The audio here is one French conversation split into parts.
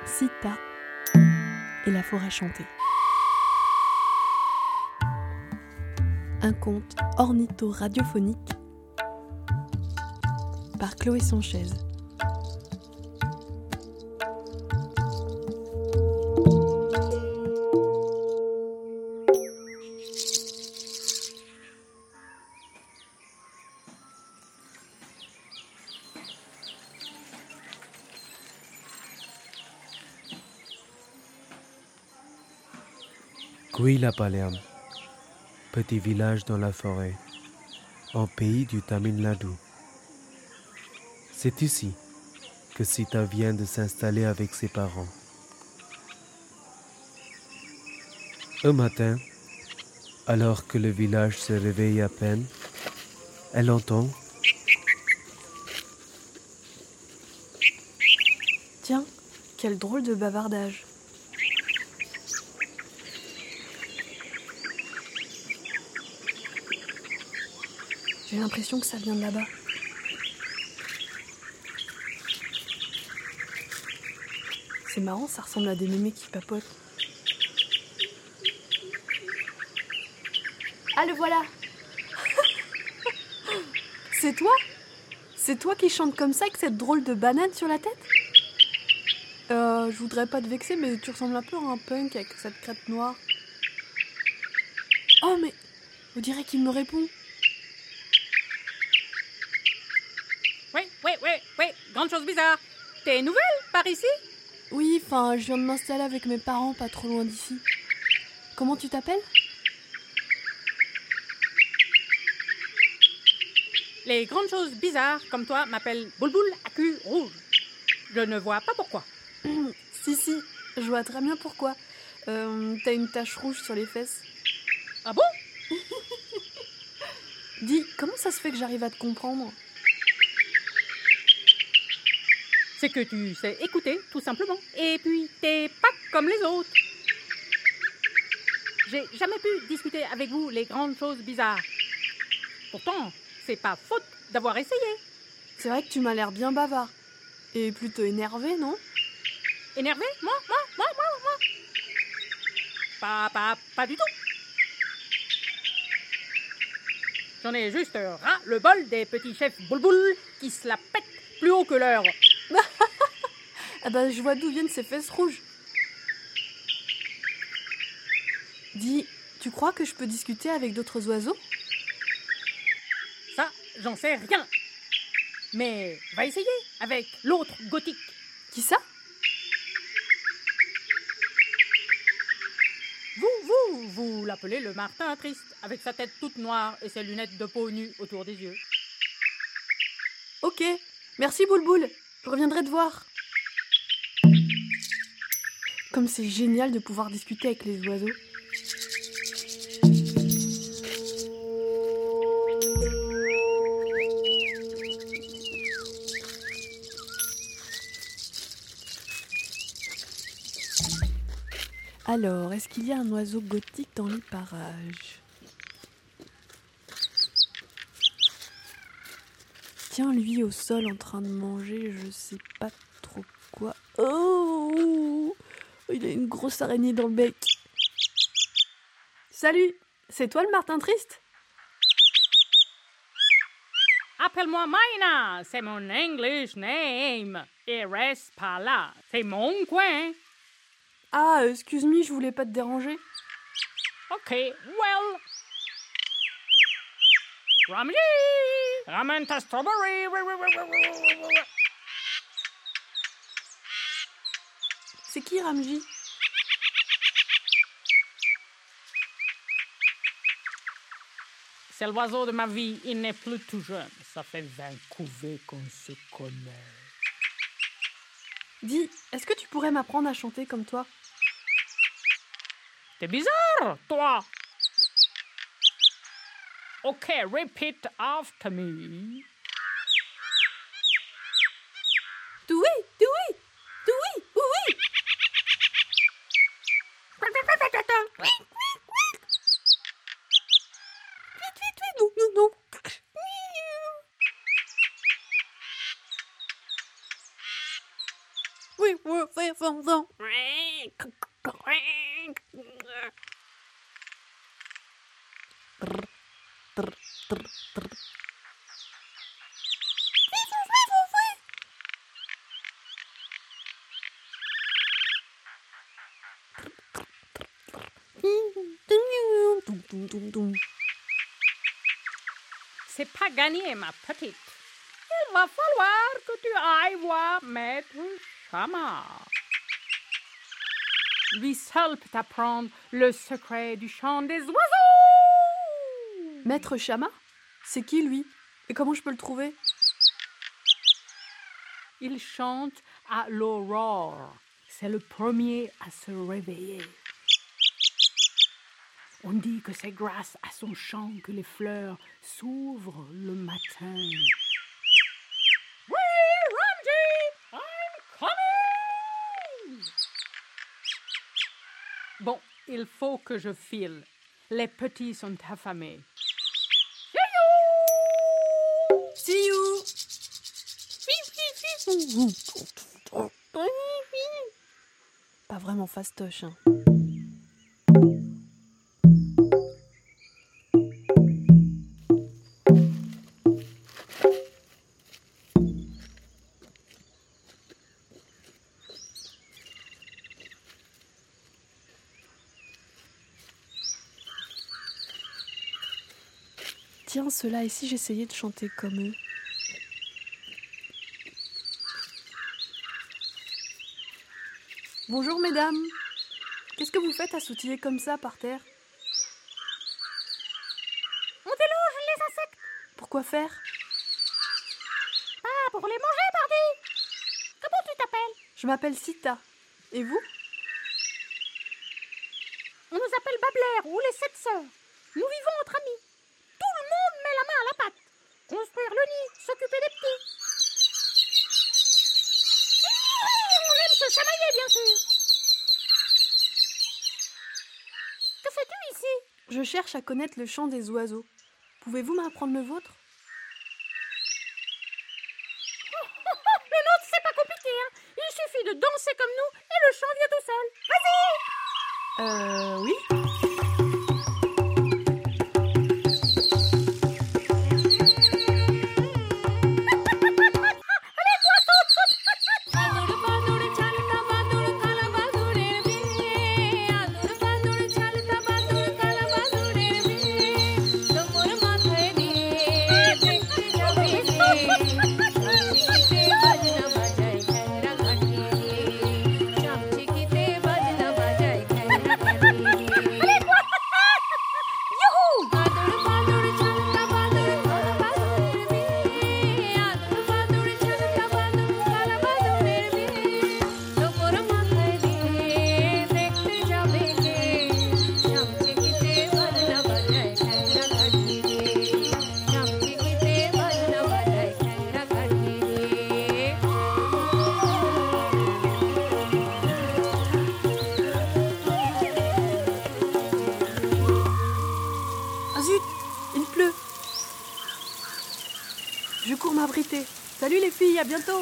Sita et la forêt chantée. Un conte ornitho-radiophonique par Chloé Sanchez. Kuilapalayam, petit village dans la forêt, en pays du Tamil Nadu. C'est ici que Sita vient de s'installer avec ses parents. Un matin, alors que le village se réveille à peine, elle entend « Tiens, quel drôle de bavardage !» J'ai l'impression que ça vient de là-bas. C'est marrant, ça ressemble à des mémés qui papotent. Ah, le voilà. C'est toi ? C'est toi qui chantes comme ça avec cette drôle de banane sur la tête ? Je voudrais pas te vexer, mais tu ressembles un peu à un punk avec cette crête noire. Oh, mais on dirait qu'il me répond. Oui, grande chose bizarre. T'es nouvelle par ici ? Oui, je viens de m'installer avec mes parents pas trop loin d'ici. Comment tu t'appelles ? Les grandes choses bizarres comme toi m'appellent Boulboul à cul rouge. Je ne vois pas pourquoi. Si, je vois très bien pourquoi. T'as une tache rouge sur les fesses. Ah bon ? Dis, comment ça se fait que j'arrive à te comprendre ? C'est que tu sais écouter, tout simplement. Et puis, t'es pas comme les autres. J'ai jamais pu discuter avec vous les grandes choses bizarres. Pourtant, c'est pas faute d'avoir essayé. C'est vrai que tu m'as l'air bien bavard. Et plutôt énervé, non ? Énervé ? Moi ? Pas du tout. J'en ai juste ras le bol des petits chefs boulboul qui se la pètent plus haut que l'heure. Ah bah, je vois d'où viennent ces fesses rouges. Dis, tu crois que je peux discuter avec d'autres oiseaux ? Ça, j'en sais rien. Mais va essayer avec l'autre gothique. Qui ça ? Vous l'appelez le Martin triste, avec sa tête toute noire et ses lunettes de peau nue autour des yeux. Ok, merci Boulboul, je reviendrai te voir. Comme c'est génial de pouvoir discuter avec les oiseaux. Alors, est-ce qu'il y a un oiseau gothique dans les parages ? Tiens, lui au sol en train de manger, je sais pas trop quoi. Oh ! Il a une grosse araignée dans le bec. Salut, c'est toi le Martin triste ? Appelle-moi Maina, c'est mon English name. Et reste pas là, c'est mon coin. Ah, excuse-moi, je voulais pas te déranger. Ok, well. Ramji, ramène ta strawberry. C'est qui Ramji ? C'est l'oiseau de ma vie, il n'est plus tout jeune. Ça fait 20 couvées qu'on se connaît. Dis, est-ce que tu pourrais m'apprendre à chanter comme toi ? T'es bizarre, toi. Ok, repeat after me. Doui, doui, doui, oui. Non. Oui, C'est pas gagné, ma petite. Il va falloir que tu ailles voir Maître Chama. Lui seul peut t'apprendre le secret du chant des oiseaux. Maître Chama? C'est qui, lui? Et comment je peux le trouver? Il chante à l'aurore. C'est le premier à se réveiller. On dit que c'est grâce à son chant que les fleurs s'ouvrent le matin. Oui, Ramji, I'm coming! Bon, il faut que je file. Les petits sont affamés. See you! Pas vraiment fastoche, hein. Tiens, ceux-là, et si j'essayais de chanter comme eux? Bonjour, mesdames. Qu'est-ce que vous faites à sautiller comme ça par terre? On déloge les insectes. Pourquoi faire? Ah, pour les manger, pardi. Comment tu t'appelles? Je m'appelle Sita. Et vous? On nous appelle Babler ou les 7 sœurs. Nous vivons entre amis. Tout le monde met la main à la pâte. Construire le nid, s'occuper des petits. On aime se chamailler, bien sûr. Que fais-tu ici? Je cherche à connaître le chant des oiseaux. Pouvez-vous m'apprendre le vôtre? Le nôtre, c'est pas compliqué, hein. Il suffit de danser comme nous et le chant vient tout seul. Vas-y! Oui. Je cours m'abriter. Salut les filles, à bientôt.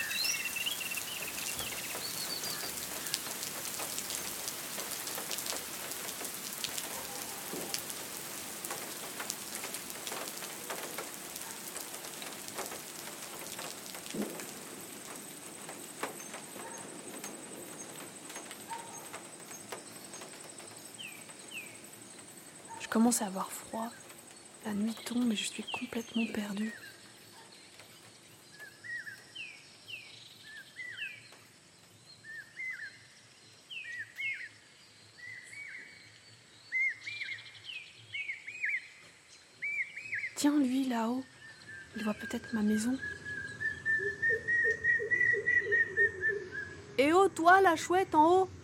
Je commence à avoir froid. La nuit tombe et je suis complètement perdue. Tiens, lui, là-haut, il voit peut-être ma maison. Eh oh, toi, la chouette en haut!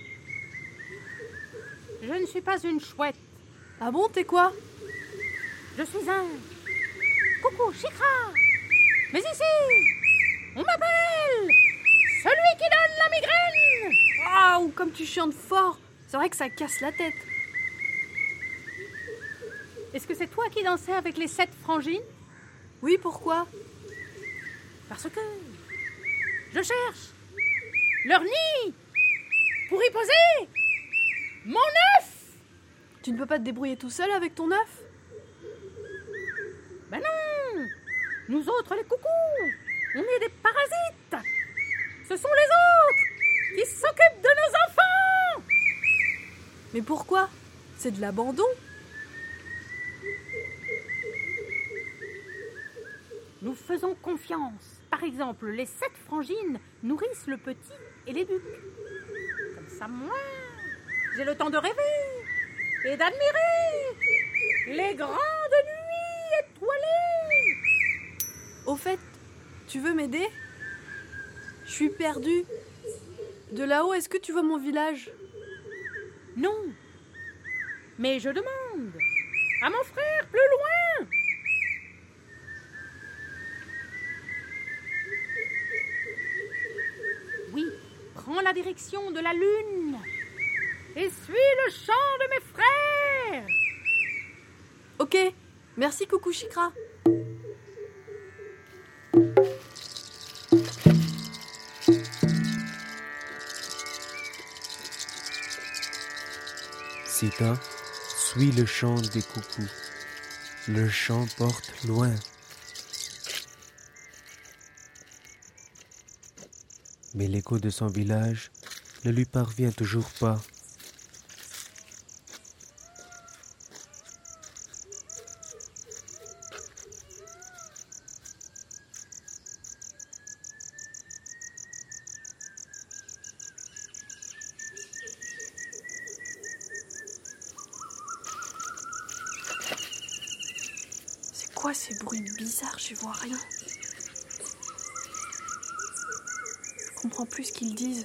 Je ne suis pas une chouette. Ah bon, t'es quoi? Je suis un... Coucou, Chikra. Mais ici, on m'appelle celui qui donne la migraine. Waouh, comme tu chantes fort! C'est vrai que ça casse la tête. Est-ce que c'est toi qui dansais avec les 7 frangines? Oui, pourquoi? Parce que je cherche leur nid pour y poser mon œuf. Tu ne peux pas te débrouiller tout seul avec ton œuf? Ben non! Nous autres, les coucous, on est des parasites! Ce sont les autres qui s'occupent de nos enfants! Mais pourquoi? C'est de l'abandon. Nous faisons confiance. Par exemple, les 7 frangines nourrissent le petit et l'éduquent. Comme ça, moi, j'ai le temps de rêver et d'admirer les grandes nuits étoilées. Au fait, tu veux m'aider? Je suis perdue. De là-haut, est-ce que tu vois mon village? Non, mais je demande à mon frère plus loin. Oui, prends la direction de la lune et suis le chant de mes frères. Ok, merci Coucou Chikra. Sita suit le chant des coucous. Le chant porte loin. Mais l'écho de son village ne lui parvient toujours pas. C'est quoi ces bruits bizarres? Je vois rien. Je comprends plus ce qu'ils disent.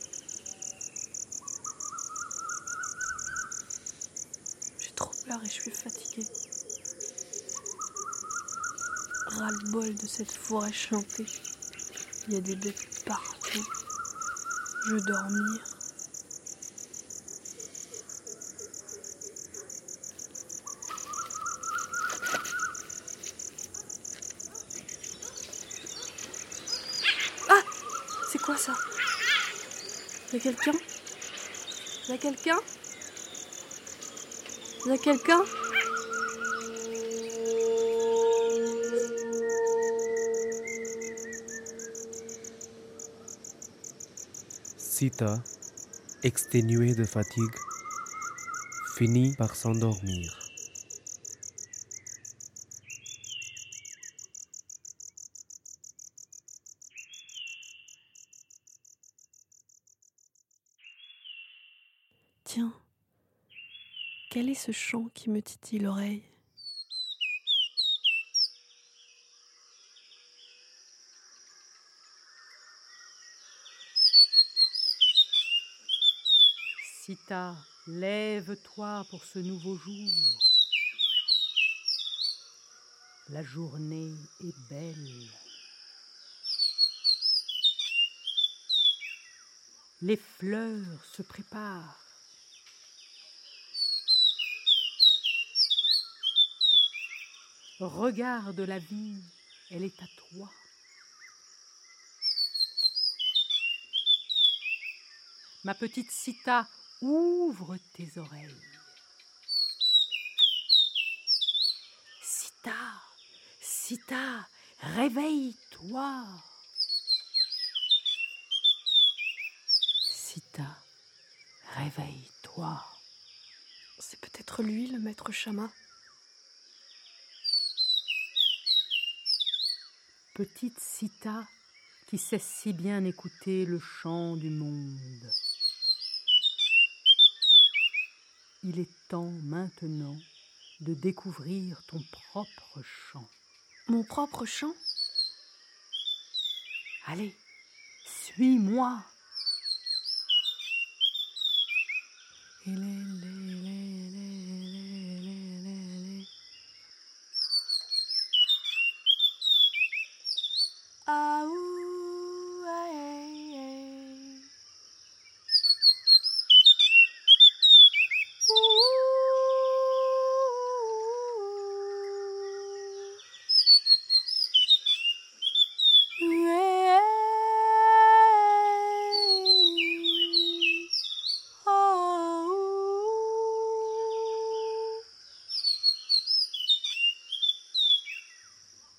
J'ai trop peur et je suis fatiguée. Ras-le-bol de cette forêt chantée. Il y a des bêtes partout. Je veux dormir. Ah! C'est quoi ça? Il y a quelqu'un? Il y a quelqu'un? Il y a quelqu'un? Sita, exténuée de fatigue, finit par s'endormir. Tiens, quel est ce chant qui me titille l'oreille? Sita, lève-toi pour ce nouveau jour. La journée est belle. Les fleurs se préparent. Regarde la vie, elle est à toi. Ma petite Sita, ouvre tes oreilles. Sita, Sita, réveille-toi. Sita, réveille-toi. C'est peut-être lui, le maître Chama. Petite Sita qui sait si bien écouter le chant du monde. Il est temps maintenant de découvrir ton propre chant. Mon propre chant? Allez, suis-moi. Ah ouh, aïe, aïe.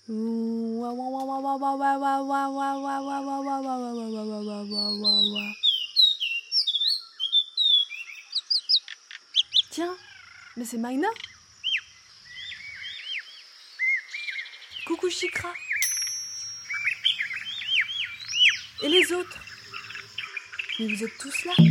Tiens, mais c'est Maïna. Coucou Chikra. Et les autres? Mais vous êtes tous là?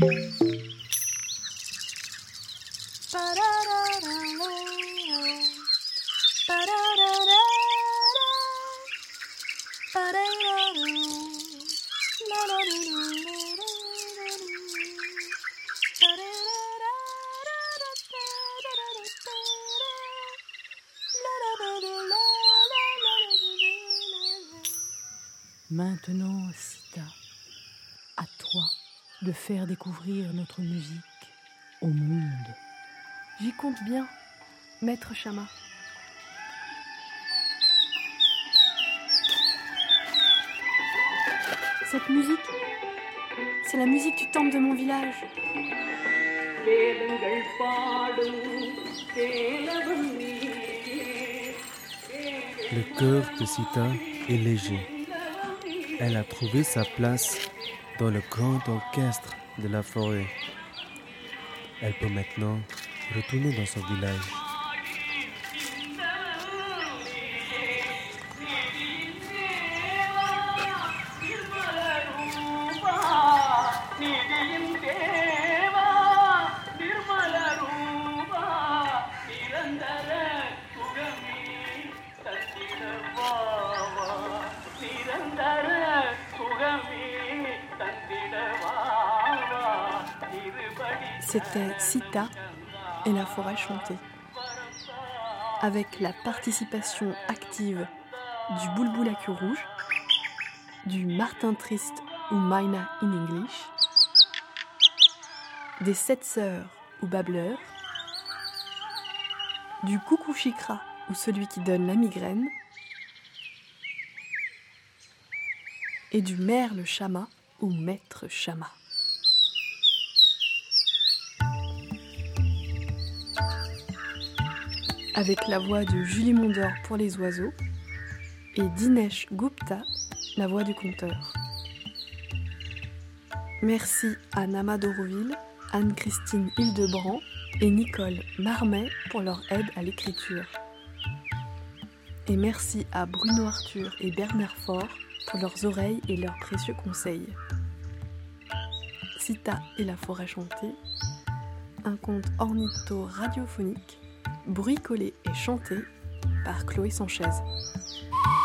Maintenant, Sita, à toi de faire découvrir notre musique au monde. J'y compte bien, Maître Chama. Cette musique, c'est la musique du temple de mon village. Le cœur de Sita est léger. Elle a trouvé sa place dans le grand orchestre de la forêt. Elle peut maintenant retourner dans son village. C'était Sita et la forêt chantée. Avec la participation active du Boulboul à queue rouge, du Martin Triste ou Maïna in English, des 7 sœurs ou Babbleurs, du Coucou Chikra ou celui qui donne la migraine, et du Merle Chama ou Maître Chama. Avec la voix de Julie Mondor pour les oiseaux et Dinesh Gupta, la voix du conteur. Merci à Nama Doroville, Anne-Christine Hildebrand et Nicole Marmet pour leur aide à l'écriture. Et merci à Bruno Arthur et Bernard Faure pour leurs oreilles et leurs précieux conseils. Sita et la forêt chantée, un conte ornitho-radiophonique bricolé et chanté par Chloé Sanchez.